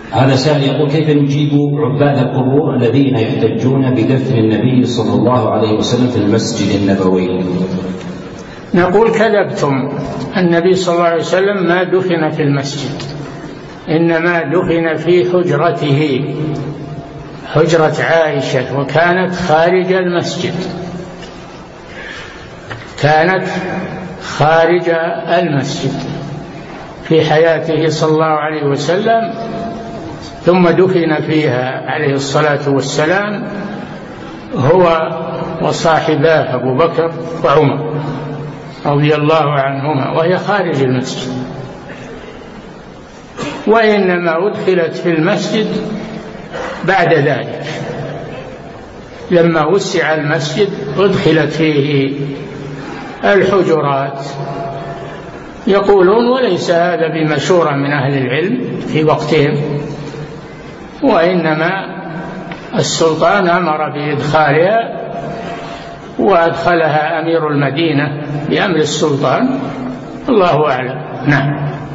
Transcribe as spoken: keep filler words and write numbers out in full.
هذا سائل يقول: كيف نجيب عباد القبور الذين يحتجون بدفن النبي صلى الله عليه وسلم في المسجد النبوي؟ نقول: كذبتم، النبي صلى الله عليه وسلم ما دفن في المسجد، إنما دفن في حجرته، حجرة عائشة، وكانت خارج المسجد، كانت خارج المسجد في حياته صلى الله عليه وسلم، ثم دفن فيها عليه الصلاة والسلام هو وصاحباه أبو بكر وعمر رضي الله عنهما، وهي خارج المسجد. وإنما أدخلت في المسجد بعد ذلك، لما وسع المسجد أدخلت فيه الحجرات. يقولون، وليس هذا بمشورة من أهل العلم في وقتهم، وإنما السلطان أمر بإدخالها، وأدخلها أمير المدينة بأمر السلطان، الله أعلم. نعم.